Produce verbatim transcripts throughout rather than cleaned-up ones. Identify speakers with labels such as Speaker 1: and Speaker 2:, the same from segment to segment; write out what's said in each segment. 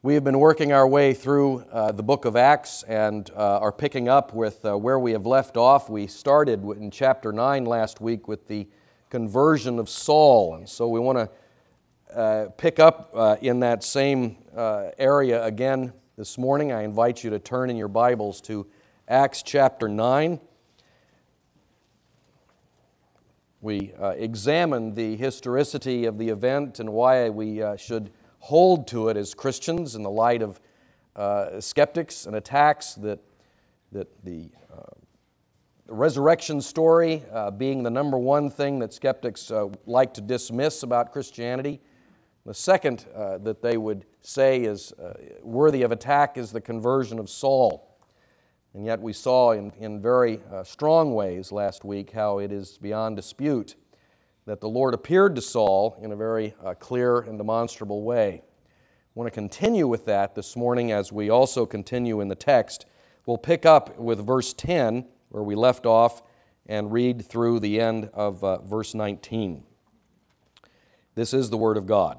Speaker 1: We have been working our way through uh, the book of Acts and uh, are picking up with uh, where we have left off. We started in chapter nine last week with the conversion of Saul, and so we want to uh, pick up uh, in that same uh, area again this morning. I invite you to turn in your Bibles to Acts chapter nine. We uh, examined the historicity of the event and why we uh, should hold to it as Christians in the light of uh, skeptics and attacks that, that the, uh, the resurrection story uh, being the number one thing that skeptics uh, like to dismiss about Christianity. The second uh, that they would say is uh, worthy of attack is the conversion of Saul. And yet we saw in, in very uh, strong ways last week how it is beyond dispute that the Lord appeared to Saul in a very uh, clear and demonstrable way. I want to continue with that this morning as we also continue in the text. We'll pick up with verse ten, where we left off, and read through the end of uh, verse nineteen. This is the Word of God.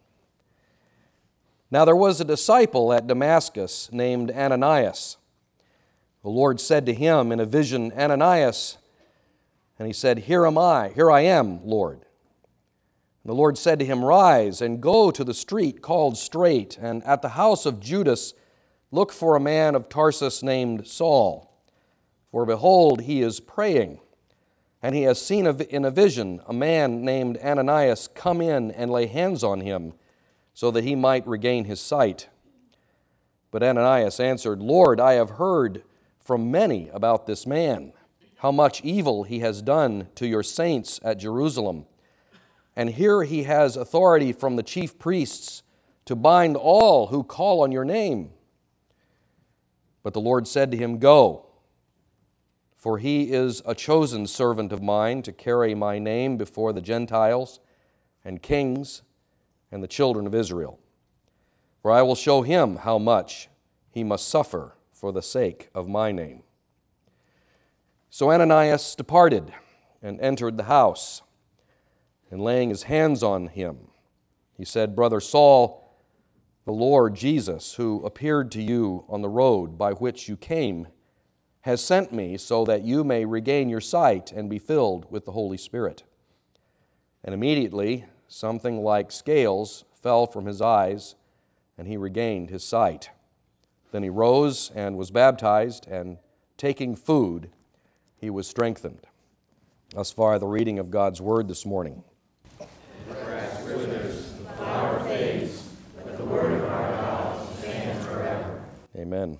Speaker 1: Now there was a disciple at Damascus named Ananias. The Lord said to him in a vision, Ananias, and he said, Here am I, here I am, Lord. And the Lord said to him, Rise and go to the street called Straight, and at the house of Judas look for a man of Tarsus named Saul. For behold, he is praying, and he has seen in a vision a man named Ananias come in and lay hands on him, so that he might regain his sight. But Ananias answered, Lord, I have heard from many about this man, how much evil he has done to your saints at Jerusalem. And here he has authority from the chief priests to bind all who call on your name. But the Lord said to him, Go, for he is a chosen servant of mine to carry my name before the Gentiles and kings and the children of Israel. For I will show him how much he must suffer for the sake of my name. So Ananias departed and entered the house, and laying his hands on him, he said, Brother Saul, the Lord Jesus, who appeared to you on the road by which you came, has sent me so that you may regain your sight and be filled with the Holy Spirit. And immediately something like scales fell from his eyes, and he regained his sight. Then he rose and was baptized, and taking food, he was strengthened. Thus far, the reading of God's Word this morning.
Speaker 2: The grass withers, the flower fades, but the word of our God stands forever.
Speaker 1: Amen.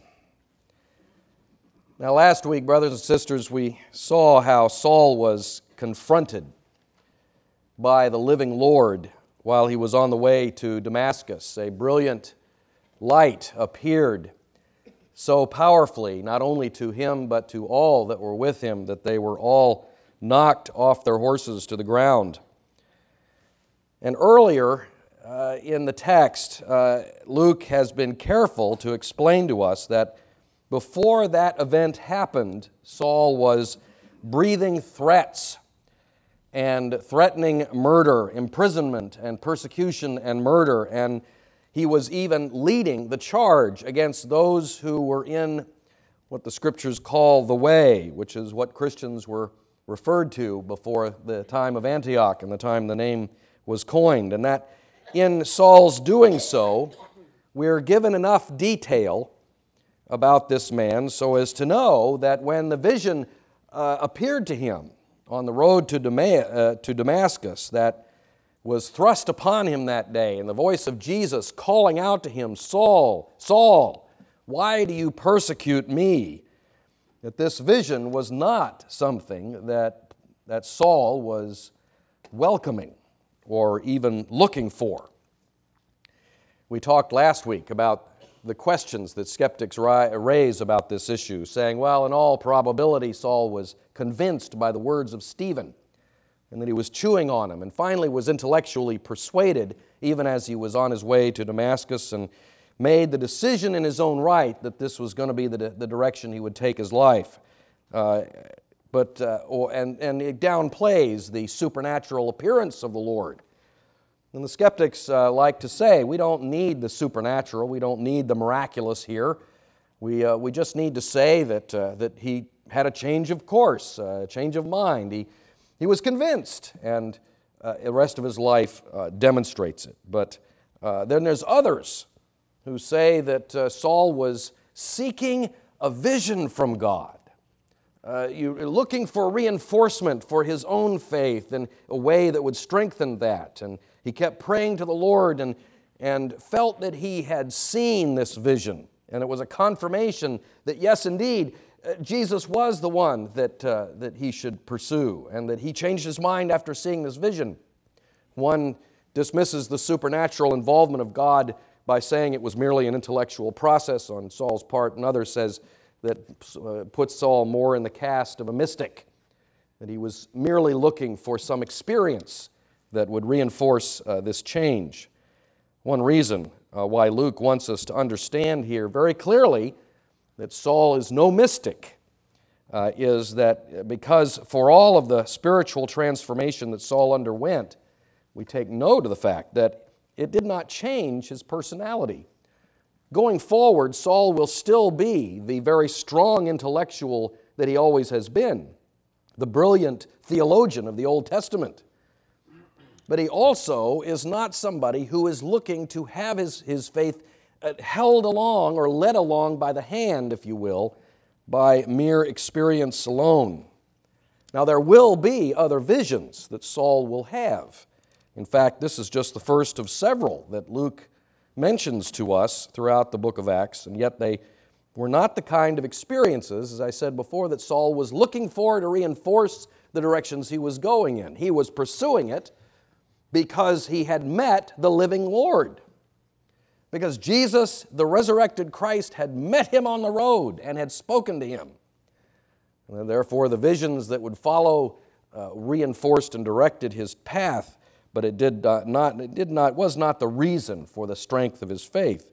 Speaker 1: Now, last week, brothers and sisters, we saw how Saul was confronted by the living Lord while he was on the way to Damascus. A brilliant light appeared so powerfully, not only to him, but to all that were with him, that they were all knocked off their horses to the ground. And earlier uh, in the text, uh, Luke has been careful to explain to us that before that event happened, Saul was breathing threats and threatening murder, imprisonment, and persecution and murder, and he was even leading the charge against those who were in what the Scriptures call the way, which is what Christians were referred to before the time of Antioch and the time the name was coined. And that in Saul's doing so, we're given enough detail about this man so as to know that when the vision uh, appeared to him on the road to, Dama- uh, to Damascus, that was thrust upon him that day, and the voice of Jesus calling out to him, Saul, Saul, why do you persecute me? That this vision was not something that, that Saul was welcoming or even looking for. We talked last week about the questions that skeptics raise about this issue, saying, well, in all probability, Saul was convinced by the words of Stephen, and that he was chewing on him, and finally was intellectually persuaded, even as he was on his way to Damascus, and made the decision in his own right that this was going to be the, the direction he would take his life. Uh, but uh, or, and, and it downplays the supernatural appearance of the Lord. And the skeptics uh, like to say, we don't need the supernatural, we don't need the miraculous here. We, uh, we just need to say that, uh, that he had a change of course, uh, a change of mind. He, he was convinced, and uh, the rest of his life uh, demonstrates it. But uh, then there's others who say that uh, Saul was seeking a vision from God. Uh, you're looking for reinforcement for his own faith and a way that would strengthen that. And he kept praying to the Lord and, and felt that he had seen this vision. And it was a confirmation that, yes, indeed, uh, Jesus was the one that, uh, that he should pursue, and that he changed his mind after seeing this vision. One dismisses the supernatural involvement of God by saying it was merely an intellectual process on Saul's part. Another says that uh, puts Saul more in the cast of a mystic, that he was merely looking for some experience that would reinforce uh, this change. One reason uh, why Luke wants us to understand here very clearly that Saul is no mystic uh, is that because for all of the spiritual transformation that Saul underwent, we take note of the fact that it did not change his personality. Going forward, Saul will still be the very strong intellectual that he always has been, the brilliant theologian of the Old Testament. But he also is not somebody who is looking to have his, his faith held along or led along by the hand, if you will, by mere experience alone. Now, there will be other visions that Saul will have. In fact, this is just the first of several that Luke mentions to us throughout the book of Acts, and yet they were not the kind of experiences, as I said before, that Saul was looking for to reinforce the directions he was going in. He was pursuing it because he had met the living Lord. Because Jesus, the resurrected Christ, had met him on the road and had spoken to him. And therefore, the visions that would follow uh, reinforced and directed his path, but it did uh, not, it did not, was not the reason for the strength of his faith.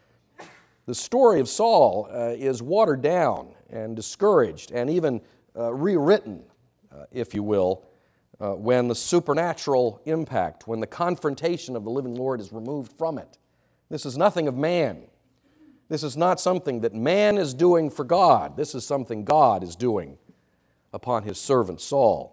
Speaker 1: The story of Saul uh, is watered down and discouraged and even uh, rewritten, uh, if you will, uh, when the supernatural impact, when the confrontation of the living Lord is removed from it. This is nothing of man. This is not something that man is doing for God. This is something God is doing upon his servant Saul.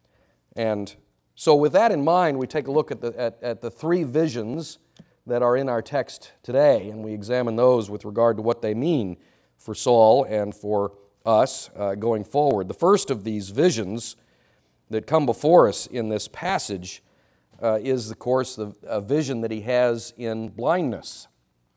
Speaker 1: And so with that in mind, we take a look at the, at, at the three visions that are in our text today, and we examine those with regard to what they mean for Saul and for us uh, going forward. The first of these visions that come before us in this passage uh, is, of course, the, a vision that he has in blindness.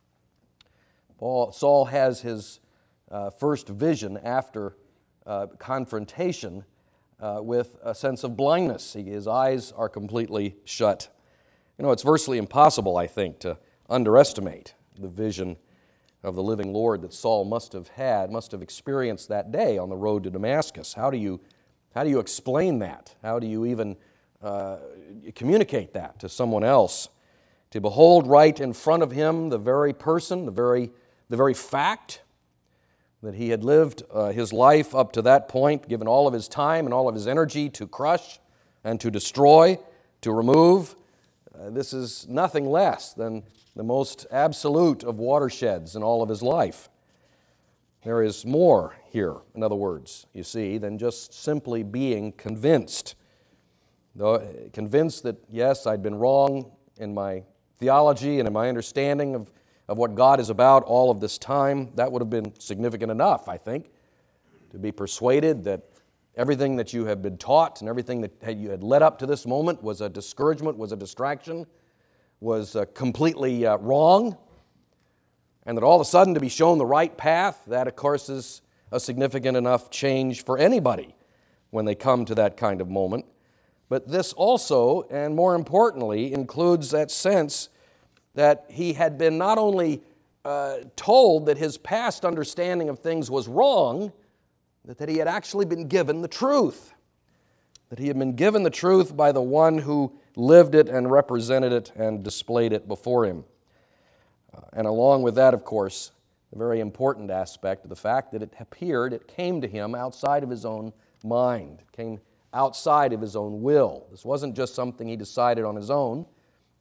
Speaker 1: Paul, Saul has his uh, first vision after uh, confrontation uh, with a sense of blindness. He, his eyes are completely shut. You know, it's virtually impossible, I think, to underestimate the vision of the living Lord that Saul must have had, must have experienced that day on the road to Damascus. How do you, how do you explain that? How do you even uh, communicate that to someone else? To behold right in front of him the very person, the very, the very fact that he had lived uh, his life up to that point, given all of his time and all of his energy to crush and to destroy, to remove. Uh, this is nothing less than the most absolute of watersheds in all of his life. There is more here, in other words, you see, than just simply being convinced. Though, convinced that, yes, I'd been wrong in my theology and in my understanding of, of what God is about all of this time. That would have been significant enough, I think, to be persuaded that everything that you have been taught and everything that you had led up to this moment was a discouragement, was a distraction, was uh, completely uh, wrong, and that all of a sudden to be shown the right path, that of course is a significant enough change for anybody when they come to that kind of moment. But this also, and more importantly, includes that sense that he had been not only uh, told that his past understanding of things was wrong, but that he had actually been given the truth. That he had been given the truth by the one who lived it and represented it and displayed it before him. Uh, and along with that, of course, the very important aspect of the fact that it appeared, it came to him outside of his own mind. It came outside of his own will. This wasn't just something he decided on his own.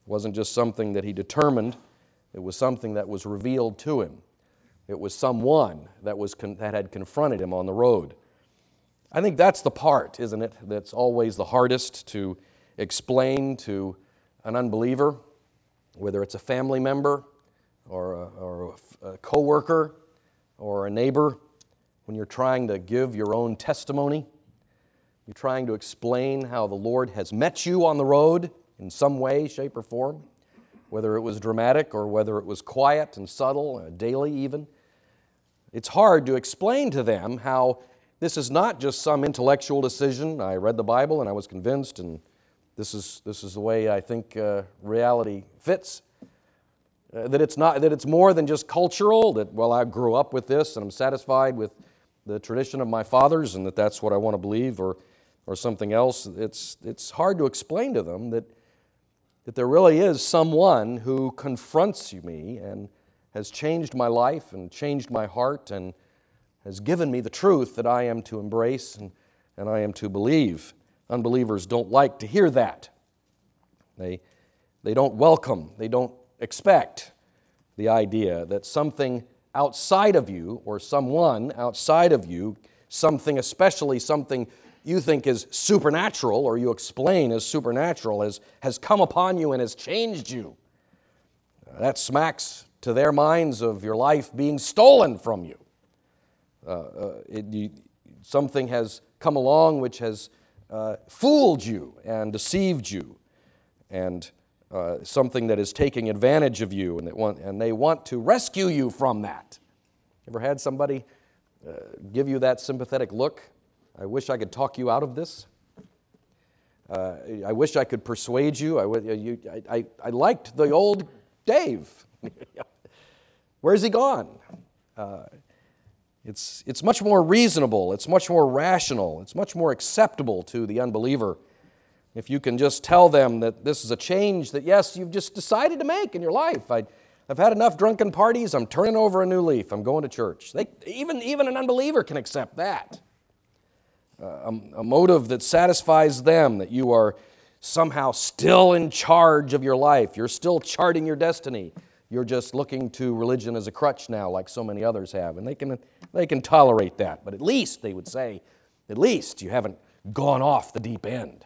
Speaker 1: wasn't just something that he determined, it was something that was revealed to him. It was someone that, was con- that had confronted him on the road. I think that's the part, isn't it, that's always the hardest to explain to an unbeliever, whether it's a family member or a, or a, a coworker or a neighbor, when you're trying to give your own testimony, you're trying to explain how the Lord has met you on the road in some way, shape, or form, whether it was dramatic or whether it was quiet and subtle, uh, daily even. It's hard to explain to them how this is not just some intellectual decision. I read the Bible and I was convinced, and this is this is the way I think uh, reality fits. Uh, that it's not that it's more than just cultural. That well, I grew up with this and I'm satisfied with the tradition of my fathers, and that that's what I want to believe, or or something else. It's it's hard to explain to them that that there really is someone who confronts me and has changed my life and changed my heart and has given me the truth that I am to embrace and, and I am to believe. Unbelievers don't like to hear that. They, they don't welcome, they don't expect the idea that something outside of you or someone outside of you, something especially something you think is supernatural or you explain as supernatural, has, has come upon you and has changed you. That smacks to their minds of your life being stolen from you. Uh, uh, it, you, something has come along which has uh, fooled you and deceived you, and uh, something that is taking advantage of you, and, that want, and they want to rescue you from that. Ever had somebody uh, give you that sympathetic look? I wish I could talk you out of this. Uh, I wish I could persuade you. I, you I, I, I liked the old Dave. Where's he gone? Uh, It's, it's much more reasonable, it's much more rational, it's much more acceptable to the unbeliever if you can just tell them that this is a change that, yes, you've just decided to make in your life. I, I've had enough drunken parties, I'm turning over a new leaf, I'm going to church. They, even, even an unbeliever can accept that. Uh, a, a motive that satisfies them, that you are somehow still in charge of your life, you're still charting your destiny. You're just looking to religion as a crutch now, like so many others have, and they can they can tolerate that. But at least, they would say, at least you haven't gone off the deep end.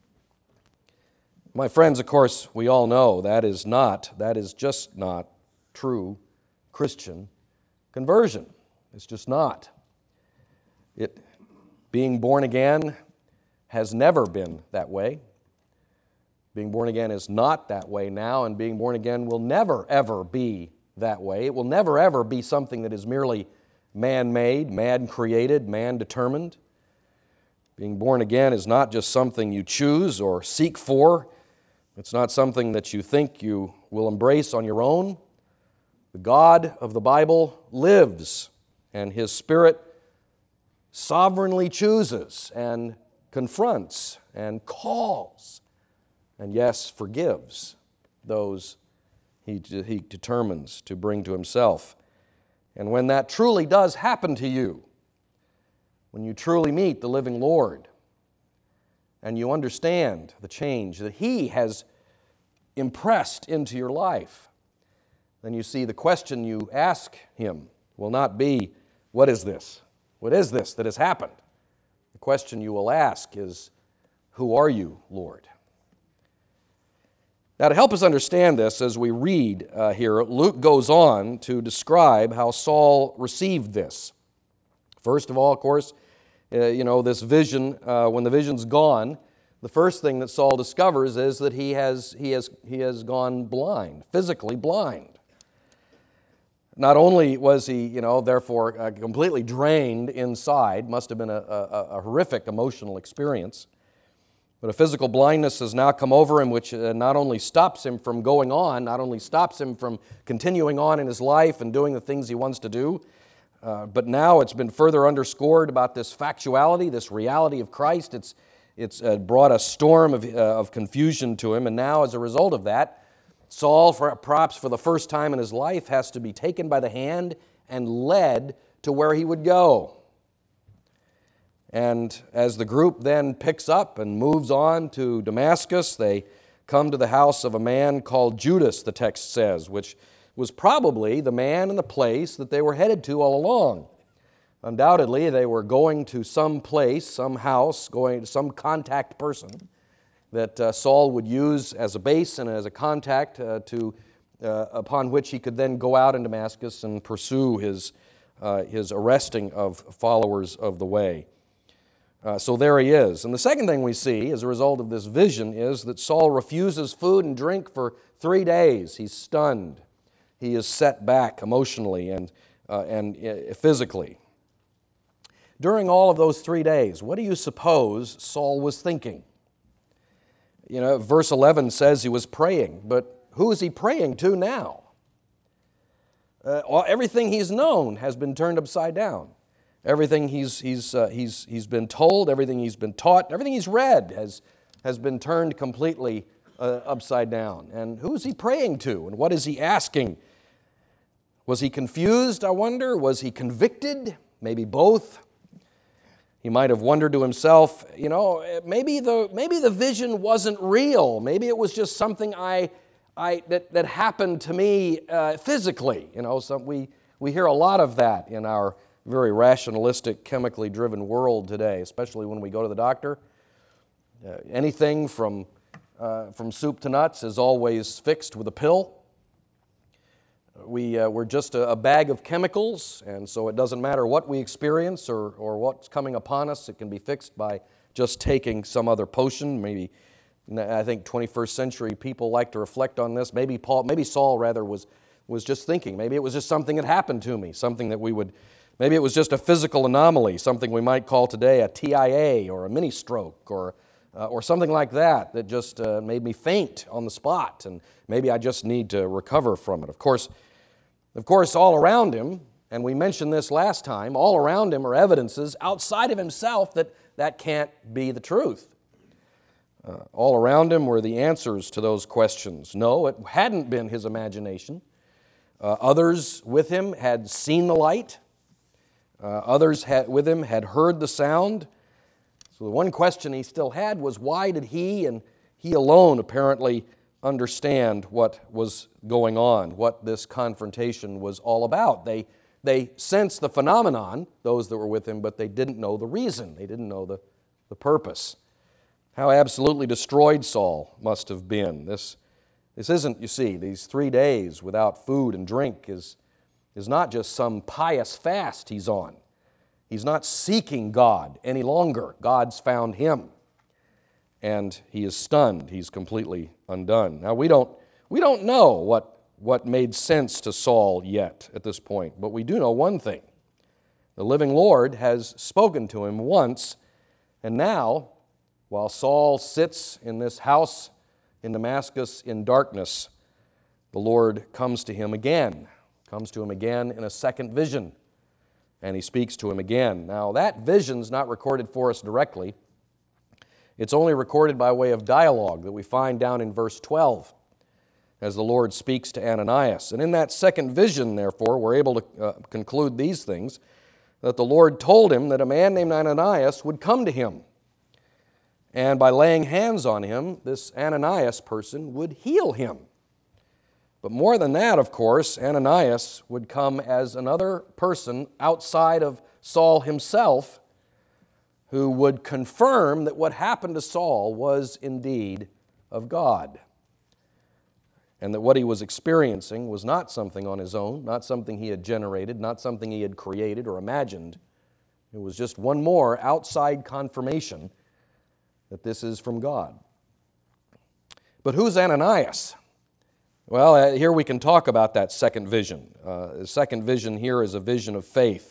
Speaker 1: My friends, of course, we all know that is not, that is just not true Christian conversion. It's just not. It, being born again has never been that way. Being born again is not that way now, and being born again will never, ever be that way. It will never, ever be something that is merely man-made, man-created, man-determined. Being born again is not just something you choose or seek for. It's not something that you think you will embrace on your own. The God of the Bible lives, and His Spirit sovereignly chooses and confronts and calls and, yes, forgives those he, he determines to bring to Himself. And when that truly does happen to you, when you truly meet the living Lord, and you understand the change that He has impressed into your life, then you see the question you ask Him will not be, what is this? What is this that has happened? The question you will ask is, who are you, Lord? Now, to help us understand this, as we read uh, here, Luke goes on to describe how Saul received this. First of all, of course, uh, you know, this vision, uh, when the vision's gone, the first thing that Saul discovers is that he has, he has, he has gone blind, physically blind. Not only was he, you know, therefore uh, completely drained inside, must have been a, a, a horrific emotional experience, but a physical blindness has now come over him, which uh, not only stops him from going on, not only stops him from continuing on in his life and doing the things he wants to do, uh, but now it's been further underscored about this factuality, this reality of Christ. It's, it's uh, brought a storm of, uh, of confusion to him, and now as a result of that, Saul, for, perhaps for the first time in his life, has to be taken by the hand and led to where he would go. And as the group then picks up and moves on to Damascus, they come to the house of a man called Judas, the text says, which was probably the man and the place that they were headed to all along. Undoubtedly, they were going to some place, some house, going to some contact person that uh, Saul would use as a base and as a contact uh, to, uh, upon which he could then go out in Damascus and pursue his, uh, his arresting of followers of the way. Uh, so there he is. And the second thing we see as a result of this vision is that Saul refuses food and drink for three days. He's stunned. He is set back emotionally and, uh, and uh, physically. During all of those three days, what do you suppose Saul was thinking? You know, verse eleven says he was praying, but who is he praying to now? Uh, everything he's known has been turned upside down. Everything he's, he's, uh, he's, he's been told, everything he's been taught, everything he's read has, has been turned completely uh, upside down. And who is he praying to, and what is he asking? Was he confused, I wonder? Was he convicted? Maybe both. He might have wondered to himself, you know, maybe the, maybe the vision wasn't real. Maybe it was just something I, I, that, that happened to me uh, physically. You know, so we, we hear a lot of that in our very rationalistic, chemically driven world today, especially when we go to the doctor. Uh, anything from, uh, from soup to nuts is always fixed with a pill. We, uh, we're just a, a bag of chemicals, and so it doesn't matter what we experience or, or what's coming upon us, it can be fixed by just taking some other potion. Maybe, I think twenty-first century people like to reflect on this. Maybe Paul, maybe Saul rather was, was just thinking, maybe it was just something that happened to me, something that we would, maybe it was just a physical anomaly, something we might call today a T I A or a mini stroke or Uh, or something like that that just uh, made me faint on the spot, and maybe I just need to recover from it. Of course, of course, all around him, and we mentioned this last time, all around him are evidences outside of himself that that can't be the truth. Uh, all around him were the answers to those questions. No, it hadn't been his imagination. Uh, others with him had seen the light. Uh, others had, with him had heard the sound. So the one question he still had was, why did he and he alone apparently understand what was going on, what this confrontation was all about? They, they sensed the phenomenon, those that were with him, but they didn't know the reason. They didn't know the, the purpose. How absolutely destroyed Saul must have been. This, this isn't, you see, these three days without food and drink is, is not just some pious fast he's on. He's not seeking God any longer. God's found him. And he is stunned. He's completely undone. Now, we don't, we don't know what, what made sense to Saul yet at this point, but we do know one thing. The living Lord has spoken to him once, and now, while Saul sits in this house in Damascus in darkness, the Lord comes to him again, comes to him again in a second vision. And he speaks to him again. Now, that vision's not recorded for us directly. It's only recorded by way of dialogue that we find down in verse twelve as the Lord speaks to Ananias. And in that second vision, therefore, we're able to uh, conclude these things, that the Lord told him that a man named Ananias would come to him. And by laying hands on him, this Ananias person would heal him. But more than that, of course, Ananias would come as another person outside of Saul himself who would confirm that what happened to Saul was indeed of God, and that what he was experiencing was not something on his own, not something he had generated, not something he had created or imagined. It was just one more outside confirmation that this is from God. But who's Ananias? Well, here we can talk about that second vision. Uh, the second vision here is a vision of faith.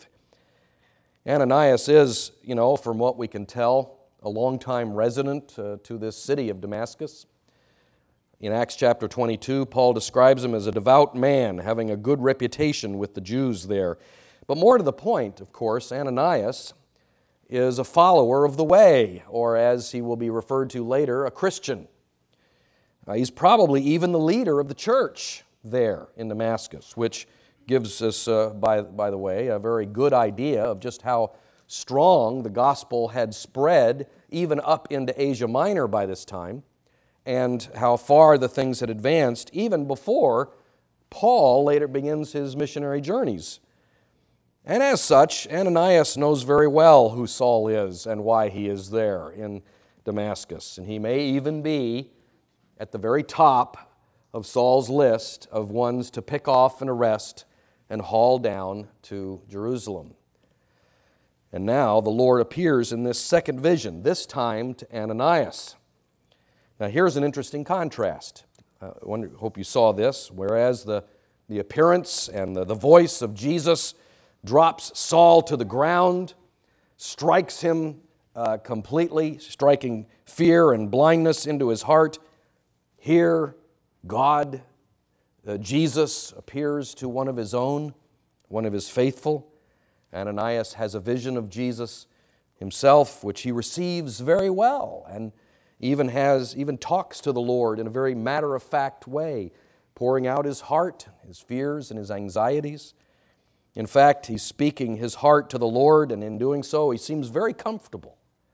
Speaker 1: Ananias is, you know, from what we can tell, a longtime resident uh, to this city of Damascus. In Acts chapter twenty-two, Paul describes him as a devout man, having a good reputation with the Jews there. But more to the point, of course, Ananias is a follower of the way, or as he will be referred to later, a Christian. Uh, he's probably even the leader of the church there in Damascus, which gives us, uh, by, by the way, a very good idea of just how strong the gospel had spread even up into Asia Minor by this time, and how far the things had advanced even before Paul later begins his missionary journeys. And as such, Ananias knows very well who Saul is and why he is there in Damascus. And he may even be at the very top of Saul's list of ones to pick off and arrest and haul down to Jerusalem. And now the Lord appears in this second vision, this time to Ananias. Now here's an interesting contrast. Uh, I wonder, hope you saw this. Whereas the, the appearance and the, the voice of Jesus drops Saul to the ground, strikes him uh, completely, striking fear and blindness into his heart, here God, uh, Jesus, appears to one of his own, one of his faithful. Ananias has a vision of Jesus himself, which he receives very well, and even has even talks to the Lord in a very matter-of-fact way, pouring out his heart, his fears, and his anxieties. In fact, he's speaking his heart to the Lord, and in doing so, he seems very comfortable.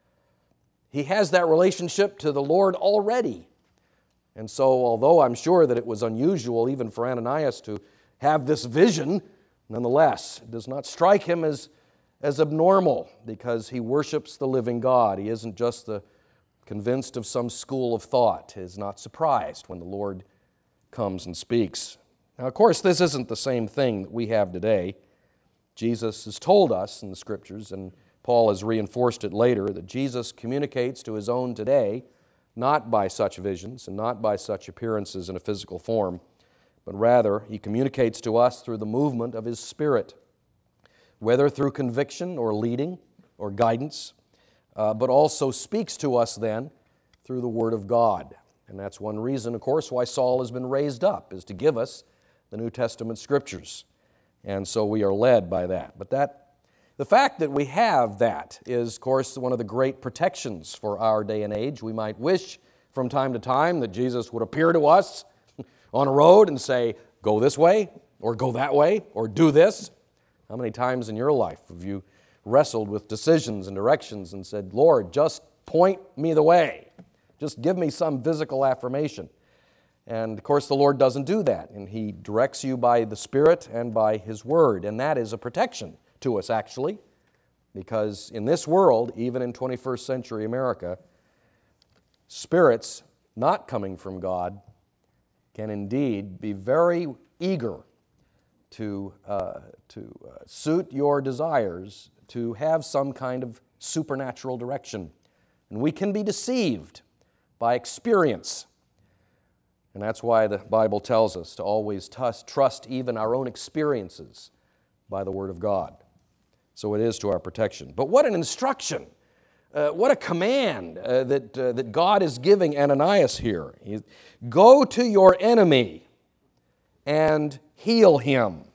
Speaker 1: He has that relationship to the Lord already. And so, although I'm sure that it was unusual even for Ananias to have this vision, nonetheless, it does not strike him as, as abnormal because he worships the living God. He isn't just the convinced of some school of thought. He is not surprised when the Lord comes and speaks. Now, of course, this isn't the same thing that we have today. Jesus has told us in the Scriptures, and Paul has reinforced it later, that Jesus communicates to his own today not by such visions and not by such appearances in a physical form, but rather he communicates to us through the movement of his Spirit, whether through conviction or leading or guidance, uh, but also speaks to us then through the Word of God. And that's one reason, of course, why Saul has been raised up, is to give us the New Testament Scriptures. And so we are led by that. But that the fact that we have that is, of course, one of the great protections for our day and age. We might wish from time to time that Jesus would appear to us on a road and say, go this way, or go that way, or do this. How many times in your life have you wrestled with decisions and directions and said, Lord, just point me the way. Just give me some physical affirmation. And, of course, the Lord doesn't do that, and He directs you by the Spirit and by His Word, and that is a protection to us, actually, because in this world, even in twenty-first century America, spirits not coming from God can indeed be very eager to, uh, to uh, suit your desires to have some kind of supernatural direction. And we can be deceived by experience. And that's why the Bible tells us to always trust, trust even our own experiences by the Word of God. So it is to our protection. But what an instruction, uh, what a command uh, that, uh, that God is giving Ananias here. He, Go to your enemy and heal him.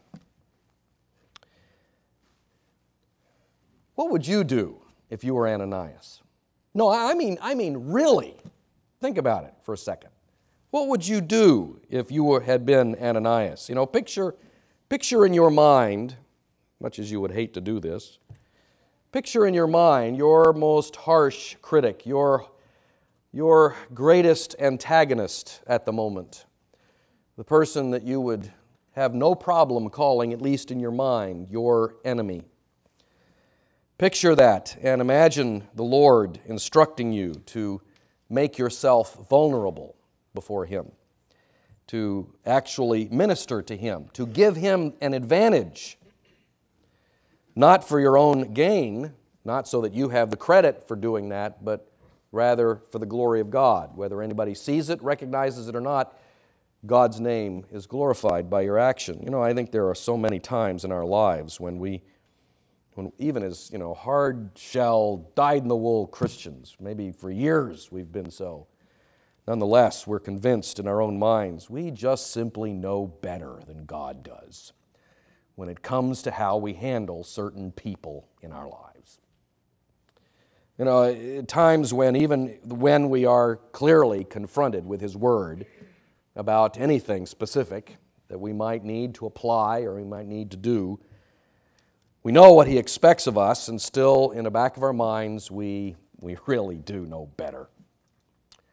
Speaker 1: What would you do if you were Ananias? No, I mean, I mean really. Think about it for a second. What would you do if you were, had been Ananias? You know, picture, picture in your mind, much as you would hate to do this, picture in your mind your most harsh critic, your, your greatest antagonist at the moment, the person that you would have no problem calling, at least in your mind, your enemy. Picture that and imagine the Lord instructing you to make yourself vulnerable before Him, to actually minister to Him, to give Him an advantage, not for your own gain, not so that you have the credit for doing that, but rather for the glory of God. Whether anybody sees it, recognizes it or not, God's name is glorified by your action. You know, I think there are so many times in our lives when we, when even as, you know, hard-shell, dyed-in-the-wool Christians, maybe for years we've been so, nonetheless, we're convinced in our own minds we just simply know better than God does when it comes to how we handle certain people in our lives. You know, at times when even when we are clearly confronted with His Word about anything specific that we might need to apply or we might need to do, we know what He expects of us, and still in the back of our minds we, we really do know better.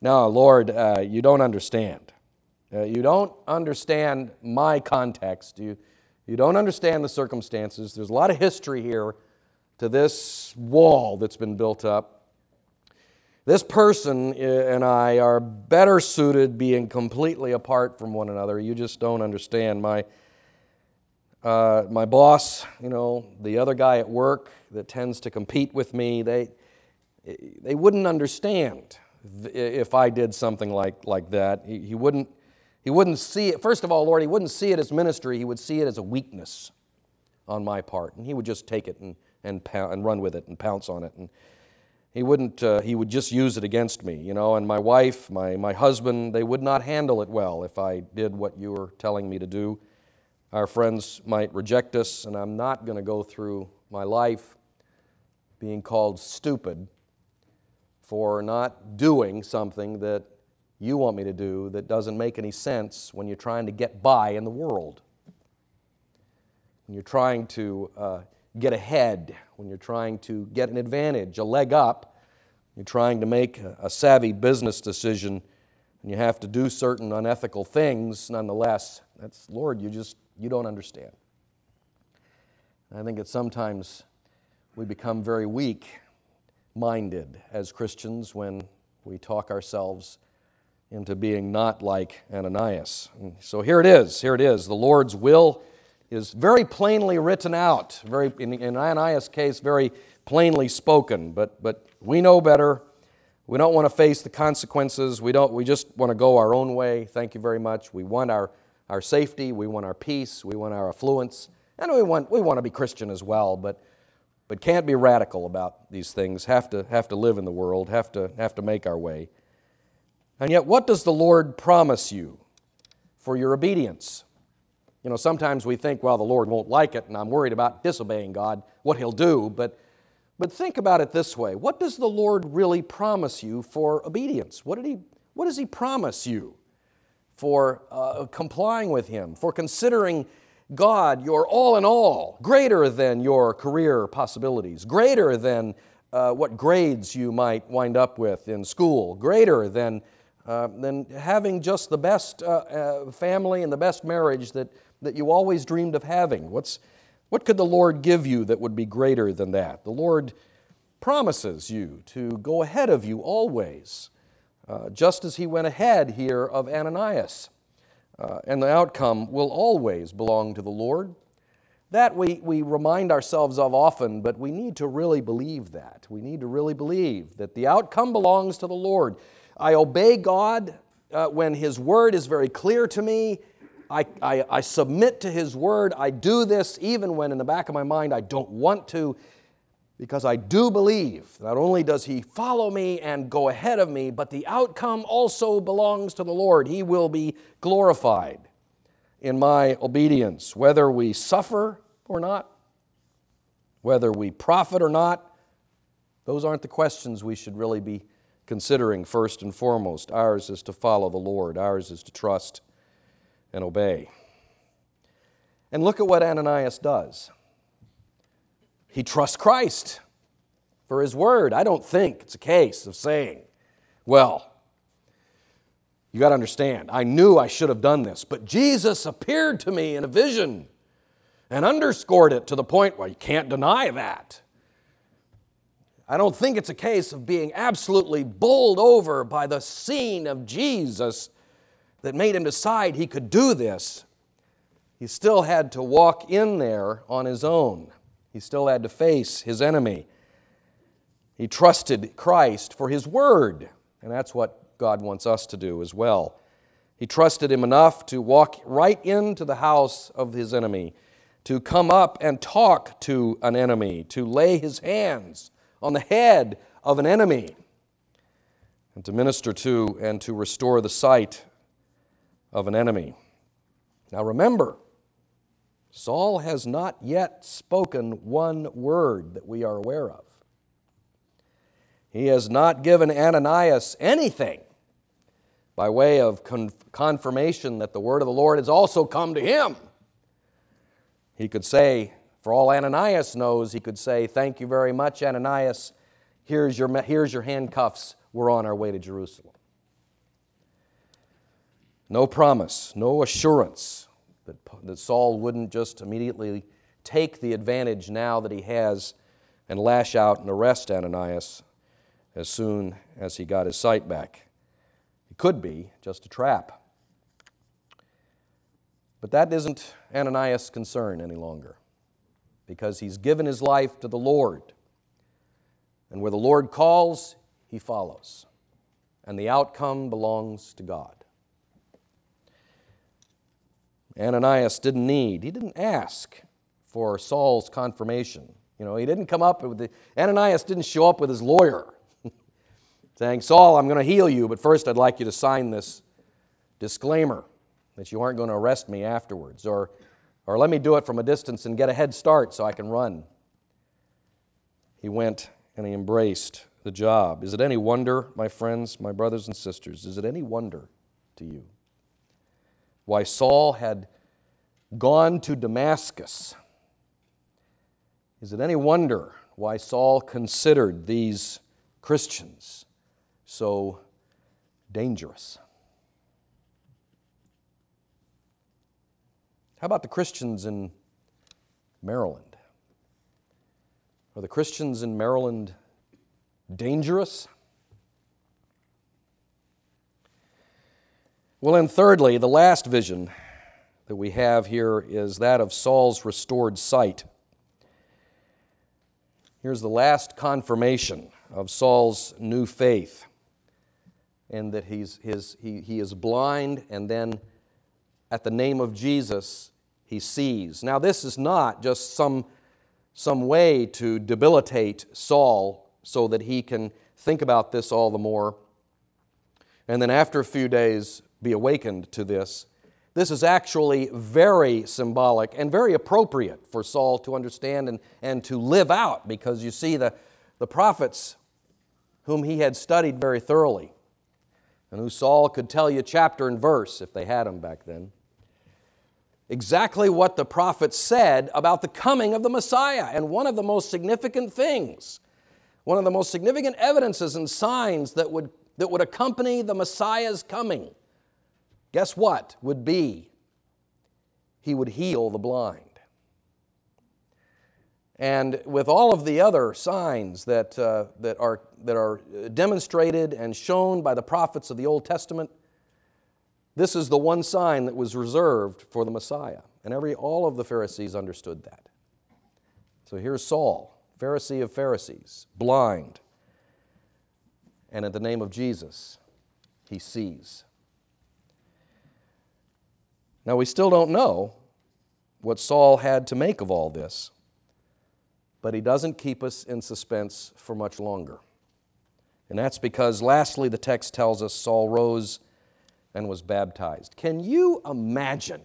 Speaker 1: No, Lord, uh, you don't understand. Uh, you don't understand my context. You, you don't understand the circumstances. There's a lot of history here to this wall that's been built up. This person and I are better suited being completely apart from one another. You just don't understand. My, uh, my boss, you know, the other guy at work that tends to compete with me, they, they wouldn't understand if I did something like, like that. He, he, wouldn't, he wouldn't see it. First of all, Lord, he wouldn't see it as ministry. He would see it as a weakness on my part. And he would just take it and, and, pound, and run with it and pounce on it. And he wouldn't, uh, he would just use it against me, you know. And my wife, my, my husband, they would not handle it well if I did what you were telling me to do. Our friends might reject us, and I'm not going to go through my life being called stupid for not doing something that you want me to do that doesn't make any sense when you're trying to get by in the world. When you're trying to uh, get ahead, when you're trying to get an advantage, a leg up, you're trying to make a, a savvy business decision, and you have to do certain unethical things nonetheless. That's, Lord, you just, you don't understand. I think that sometimes we become very weak-minded as Christians when we talk ourselves into being not like Ananias. And so here it is, here it is. The Lord's will is very plainly written out, very, in, in Ananias' case, very plainly spoken, but, but we know better. We don't want to face the consequences. We don't. We just want to go our own way. Thank you very much. We want our, our safety. We want our peace. We want our affluence. And we want, we want to be Christian as well, but, but can't be radical about these things. Have to, have to live in the world, have to, have to make our way. And yet, what does the Lord promise you for your obedience? You know, sometimes we think, well, the Lord won't like it, and I'm worried about disobeying God, what He'll do. But, but think about it this way. What does the Lord really promise you for obedience? What did He, what does He promise you for uh, complying with Him, for considering God your all in all, greater than your career possibilities, greater than uh, what grades you might wind up with in school, greater than, uh, than having just the best uh, uh, family and the best marriage that that you always dreamed of having? What's, what could the Lord give you that would be greater than that? The Lord promises you to go ahead of you always, uh, just as He went ahead here of Ananias. Uh, and the outcome will always belong to the Lord. That we, we remind ourselves of often, but we need to really believe that. We need to really believe that the outcome belongs to the Lord. I obey God uh, when His Word is very clear to me. I, I, I submit to His Word. I do this even when in the back of my mind I don't want to, because I do believe not only does He follow me and go ahead of me, but the outcome also belongs to the Lord. He will be glorified in my obedience, whether we suffer or not, whether we profit or not. Those aren't the questions we should really be considering first and foremost. Ours is to follow the Lord. Ours is to trust and obey. And look at what Ananias does. He trusts Christ for His Word. I don't think it's a case of saying, well, you got to understand, I knew I should have done this, but Jesus appeared to me in a vision and underscored it to the point where you can't deny that. I don't think it's a case of being absolutely bowled over by the scene of Jesus that made him decide he could do this. He still had to walk in there on his own. He still had to face his enemy. He trusted Christ for His Word, and that's what God wants us to do as well. He trusted Him enough to walk right into the house of his enemy, to come up and talk to an enemy, to lay his hands on the head of an enemy, and to minister to and to restore the sight of an enemy. Now remember, Saul has not yet spoken one word that we are aware of. He has not given Ananias anything by way of con- confirmation that the word of the Lord has also come to him. He could say, for all Ananias knows, he could say, thank you very much, Ananias. Here's your, here's your handcuffs. We're on our way to Jerusalem. no promise, no assurance that, that Saul wouldn't just immediately take the advantage now that he has and lash out and arrest Ananias as soon as he got his sight back. It could be just a trap. But that isn't Ananias' concern any longer, because he's given his life to the Lord. And where the Lord calls, he follows. And the outcome belongs to God. Ananias didn't need, he didn't ask for Saul's confirmation. You know, he didn't come up with the, Ananias didn't show up with his lawyer saying, Saul, I'm going to heal you, but first I'd like you to sign this disclaimer that you aren't going to arrest me afterwards, or, or let me do it from a distance and get a head start so I can run. He went and he embraced the job. Is it any wonder, my friends, my brothers and sisters, is it any wonder to you why Saul had gone to Damascus? Is it any wonder why Saul considered these Christians so dangerous? How about the Christians in Maryland? Are the Christians in Maryland dangerous? Well, and thirdly, the last vision that we have here is that of Saul's restored sight. Here's the last confirmation of Saul's new faith, and that he's, his, he, he is blind, and then at the name of Jesus, he sees. Now, this is not just some, some way to debilitate Saul so that he can think about this all the more, and then after a few days be awakened to this. This is actually very symbolic and very appropriate for Saul to understand and, and to live out, because you see the, the prophets whom he had studied very thoroughly, and who Saul could tell you chapter and verse, if they had them back then, exactly what the prophets said about the coming of the Messiah. And one of the most significant things, one of the most significant evidences and signs that would, that would accompany the Messiah's coming, guess what, would be he would heal the blind. And with all of the other signs that, uh, that, are, that are demonstrated and shown by the prophets of the Old Testament, this is the one sign that was reserved for the Messiah. And every, all of the Pharisees understood that. So here's Saul, Pharisee of Pharisees, blind. And in the name of Jesus, he sees. Now, we still don't know what Saul had to make of all this, but he doesn't keep us in suspense for much longer. And that's because, lastly, the text tells us Saul rose and was baptized. Can you imagine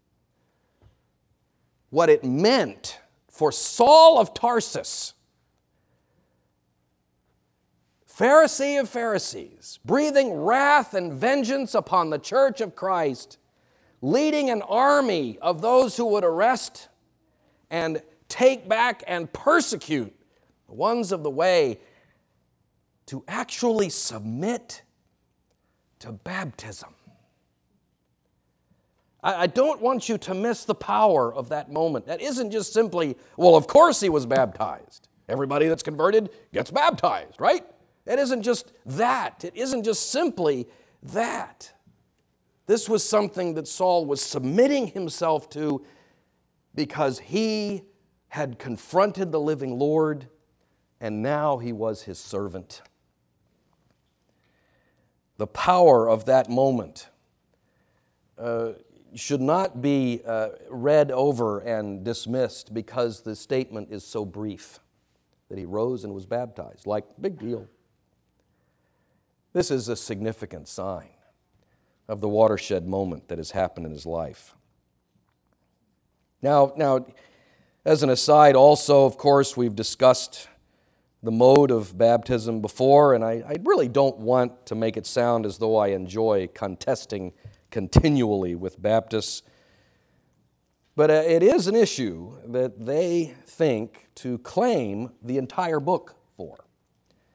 Speaker 1: what it meant for Saul of Tarsus, Pharisee of Pharisees, breathing wrath and vengeance upon the church of Christ, leading an army of those who would arrest and take back and persecute the ones of the way, to actually submit to baptism? I don't want you to miss the power of that moment. That isn't just simply, well, of course he was baptized. Everybody that's converted gets baptized, right? It isn't just that. It isn't just simply that. This was something that Saul was submitting himself to because he had confronted the living Lord, and now he was his servant. The power of that moment uh, should not be uh, read over and dismissed because the statement is so brief, that he rose and was baptized. Like, big deal. This is a significant sign of the watershed moment that has happened in his life. Now, now, as an aside, also, of course, we've discussed the mode of baptism before, and I, I really don't want to make it sound as though I enjoy contesting continually with Baptists, but uh, it is an issue that they think to claim the entire book for.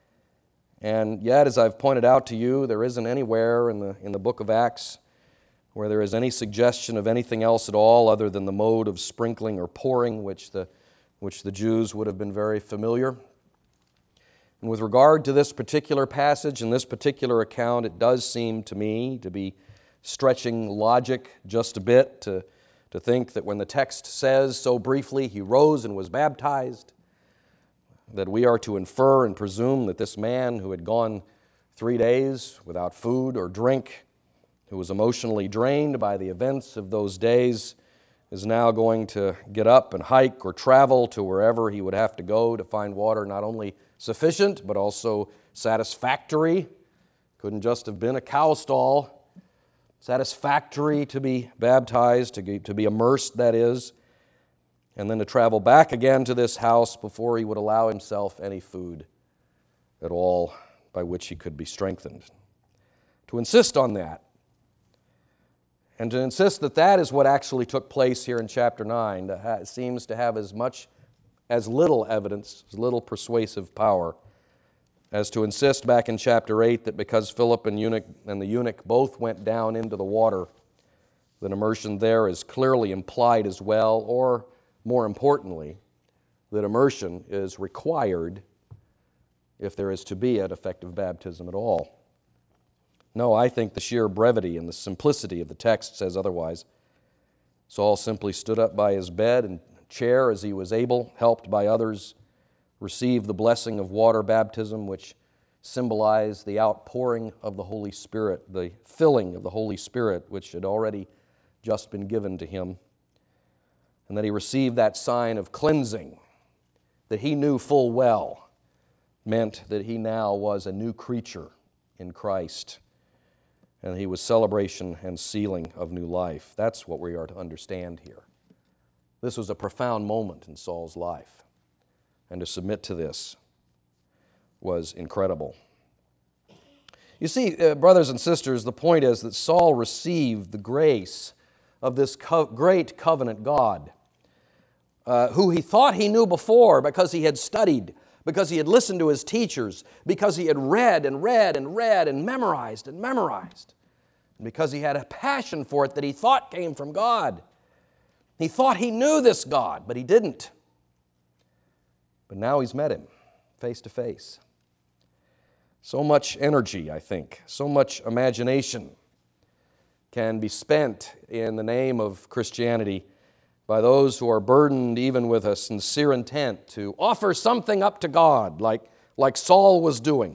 Speaker 1: And yet, as I've pointed out to you, there isn't anywhere in the, in the book of Acts where there is any suggestion of anything else at all other than the mode of sprinkling or pouring, which the, which the Jews would have been very familiar. And with regard to this particular passage and this particular account, it does seem to me to be stretching logic just a bit to, to think that when the text says so briefly, he rose and was baptized, that we are to infer and presume that this man who had gone three days without food or drink, who was emotionally drained by the events of those days, is now going to get up and hike or travel to wherever he would have to go to find water not only sufficient, but also satisfactory. Couldn't just have been a cow stall. Satisfactory to be baptized, to be, to be immersed, that is, and then to travel back again to this house before he would allow himself any food at all by which he could be strengthened. To insist on that, and to insist that that is what actually took place here in chapter nine, seems to have as much, as little evidence, as little persuasive power, as to insist back in chapter eight that because Philip and, eunuch, and the eunuch both went down into the water, that immersion there is clearly implied as well, or more importantly, that immersion is required if there is to be an effective baptism at all. No, I think the sheer brevity and the simplicity of the text says otherwise. Saul simply stood up by his bed and chair as he was able, helped by others, received the blessing of water baptism, which symbolized the outpouring of the Holy Spirit, the filling of the Holy Spirit, which had already just been given to him. And that he received that sign of cleansing that he knew full well meant that he now was a new creature in Christ. And he was celebration and sealing of new life. That's what we are to understand here. This was a profound moment in Saul's life. And to submit to this was incredible. You see, uh, brothers and sisters, the point is that Saul received the grace of this co- great covenant God, uh, who he thought he knew before because he had studied, because he had listened to his teachers, because he had read and read and read and memorized and memorized, and because he had a passion for it that he thought came from God. He thought he knew this God, but he didn't. But now he's met him face to face. So much energy, I think, so much imagination can be spent in the name of Christianity by those who are burdened even with a sincere intent to offer something up to God, like, like Saul was doing.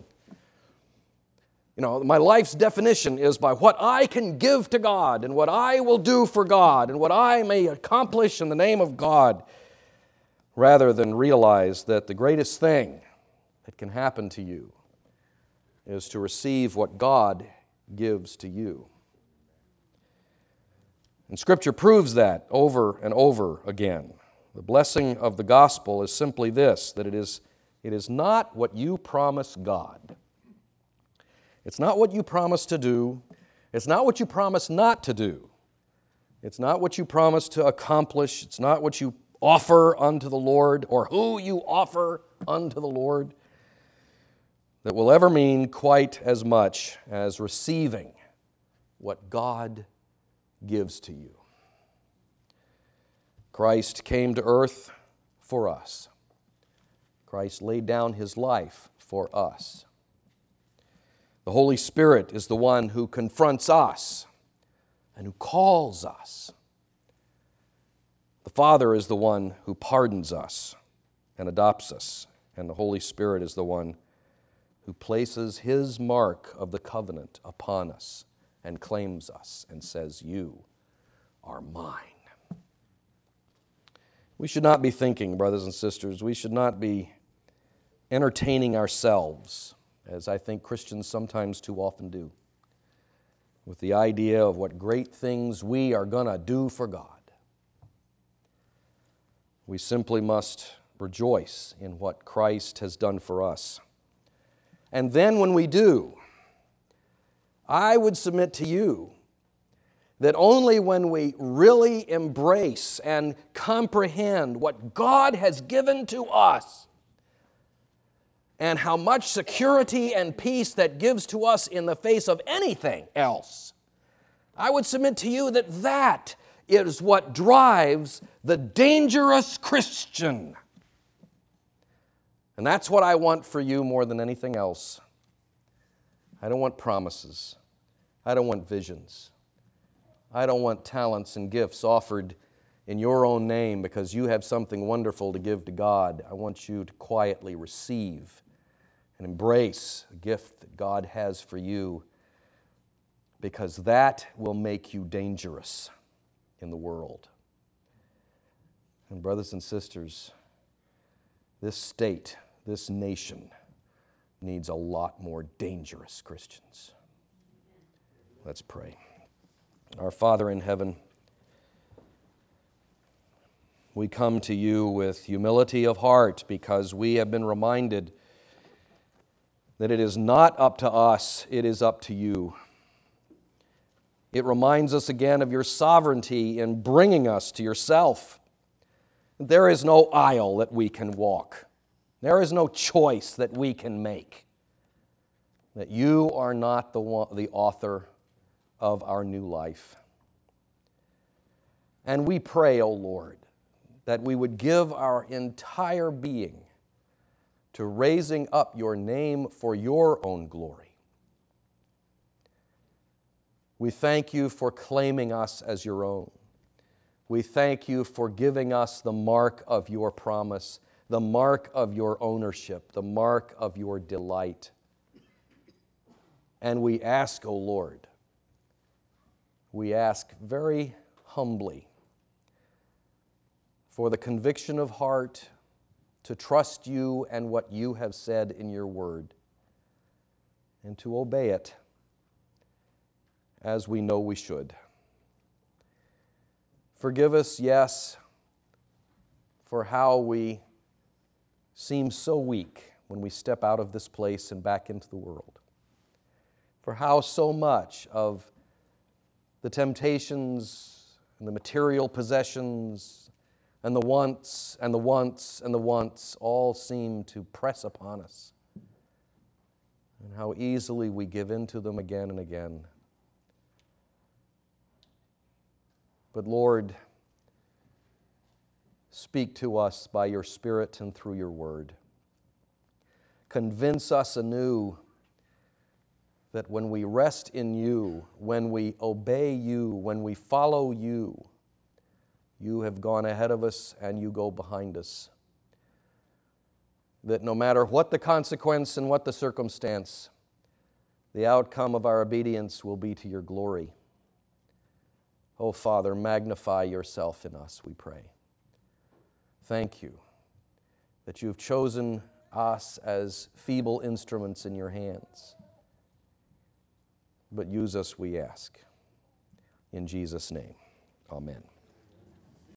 Speaker 1: You know, my life's definition is by what I can give to God and what I will do for God and what I may accomplish in the name of God, rather than realize that the greatest thing that can happen to you is to receive what God gives to you. And Scripture proves that over and over again. The blessing of the gospel is simply this, that it is, it is not what you promise God. It's not what you promise to do. It's not what you promise not to do. It's not what you promise to accomplish. It's not what you offer unto the Lord or who you offer unto the Lord that will ever mean quite as much as receiving what God gives to you. Christ came to earth for us. Christ laid down His life for us. The Holy Spirit is the one who confronts us and who calls us. The Father is the one who pardons us and adopts us, and the Holy Spirit is the one who places His mark of the covenant upon us and claims us and says, "You are mine." We should not be thinking, brothers and sisters, we should not be entertaining ourselves, as I think Christians sometimes too often do, with the idea of what great things we are going to do for God. We simply must rejoice in what Christ has done for us. And then when we do, I would submit to you that only when we really embrace and comprehend what God has given to us and how much security and peace that gives to us in the face of anything else, I would submit to you that that is what drives the dangerous Christian. And that's what I want for you more than anything else. I don't want promises. I don't want visions. I don't want talents and gifts offered in your own name because you have something wonderful to give to God. I want you to quietly receive and embrace the gift that God has for you, because that will make you dangerous in the world. And brothers and sisters, this state, this nation needs a lot more dangerous Christians. Let's pray. Our Father in heaven, we come to you with humility of heart because we have been reminded that it is not up to us, it is up to you. It reminds us again of your sovereignty in bringing us to yourself. There is no aisle that we can walk. There is no choice that we can make. That you are not the one, the author of our new life. And we pray, O Lord, that we would give our entire being to raising up your name for your own glory. We thank you for claiming us as your own. We thank you for giving us the mark of your promise, the mark of your ownership, the mark of your delight. And we ask, O Lord, we ask very humbly for the conviction of heart to trust you and what you have said in your word, and to obey it as we know we should. Forgive us, yes, for how we seem so weak when we step out of this place and back into the world. For how so much of the temptations and the material possessions and the wants and the wants and the wants all seem to press upon us. And how easily we give in to them again and again. But Lord, speak to us by your Spirit and through your word. Convince us anew that when we rest in you, when we obey you, when we follow you, you have gone ahead of us and you go behind us. That no matter what the consequence and what the circumstance, the outcome of our obedience will be to your glory. Oh, Father, magnify yourself in us, we pray. Thank you that you've chosen us as feeble instruments in your hands. But use us, we ask. In Jesus' name, amen.